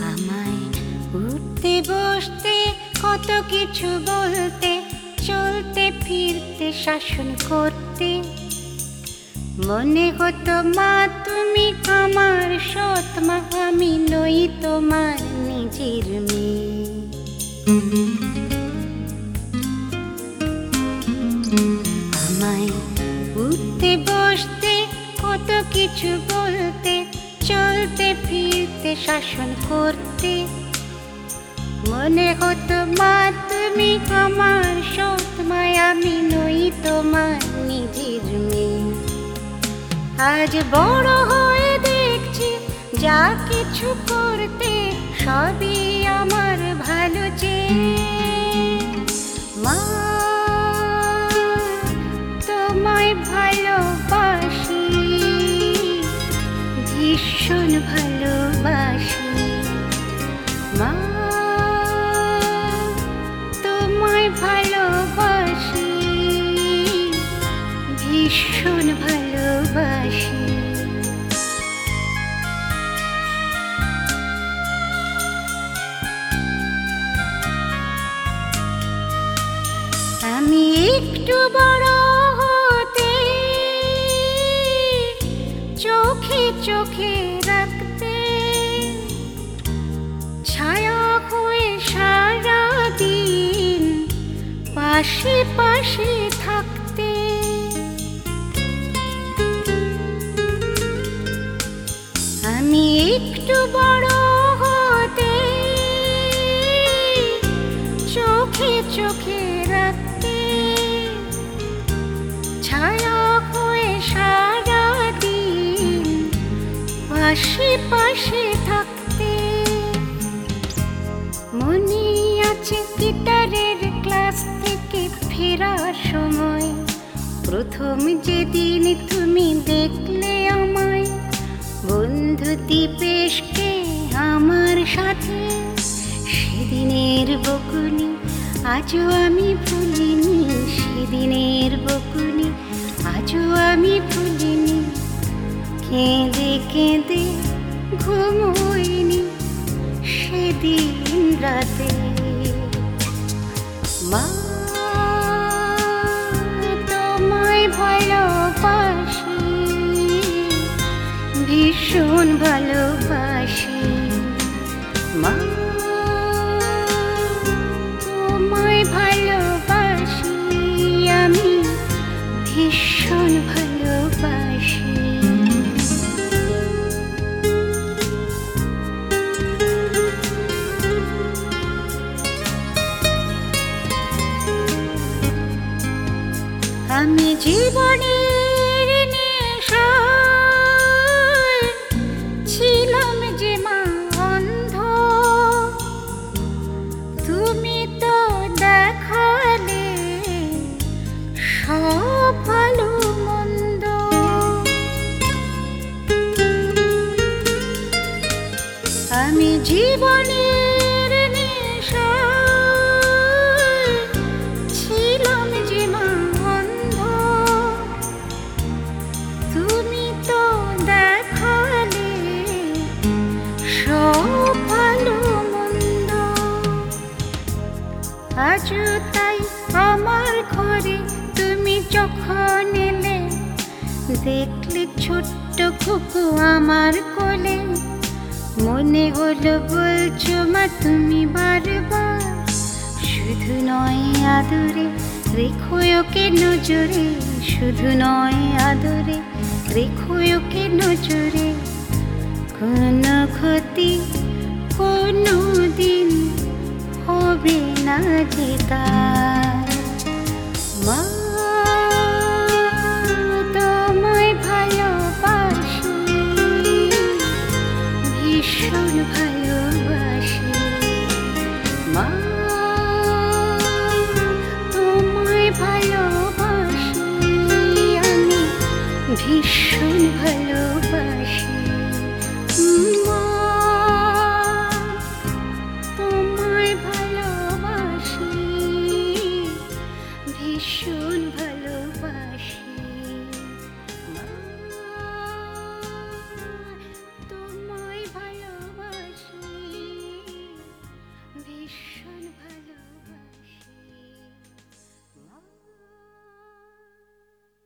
আমায় উঠতে বসতে কত কিছু বলতে, চলতে ফিরতে শাসন করতে, মনে হতো মা তুমি আমার সৎ মা, আমি নই তোমার নিজের মেয়ে। আমায় উঠতে বসতে কত কিছু বলতে, চলতে ফিরতে শাসন করতে, মনে হতো মা তুমি আমার সৎ মা, আমি নই তোমার নিজের মেয়ে। আজ বড় হয়ে দেখছি যা কিছু করতে সবই আমার ভালো চেয়ে। মা তোমায় ভালোবাসি, ভীষণ ভালোবাসি। মা তোমায় ভালোবাসি, ভীষণ ভালোবাসি। আমি একটু বড় হতে চোখে চোখে রাখতে, ছায়া হয়ে সারাদিন পাশে পাশে থাকতে। আমি একটু বড় হতে চোখে চোখে রাখতে, ছায়া হয়ে সারাদিন পাশে পাশে থাকতে। মনে আছে গিটারের ক্লাস থেকে ফেরার সময় প্রথম যেদিন তুমি দেখলে আমায়, বন্ধু দীপেশকে আমার সাথে। সেদিনের বকুনি আজও আমি ভুলিনি, সেদিনের বকুনি আজও আমি ভুলিনি। কেঁদে কেঁদে ঘুমোইনি সেদিন রাতে। মা তোমায় ভালোবাসি, ভীষণ ভালোবাসি। মা তোমায় ভালোবাসি, আমি ভীষণ ভালোবাসি। আমি জীবনের নেশায় ছিলাম যে মা অন্ধ, তুমি তো দেখালে সব ভালো মন্দ। আমি জীবনের নেশায় ছিলাম যে মা অন্ধ, তুমি তো দেখালে সব ভালো মন্দ। আজও তাই আমার ঘরে তুমি যখন এলে, দেখলে ছোট্ট কুকু আমার কোলে, মনে হলো বলছো মা তুমি বারবার, শুধু নয় আদরে রেখো ওকে নজরে, শুধু নয় আদরে রেখো ওকে নজরে। কোনো ক্ষতি কোনো দিন হবে না যে তার। মা তোমায় ভালোবাসি, ভীষণ ভালোবাসি। মা তোমায় ভালোবাসি, আমি ভীষণ ভালোবাসি।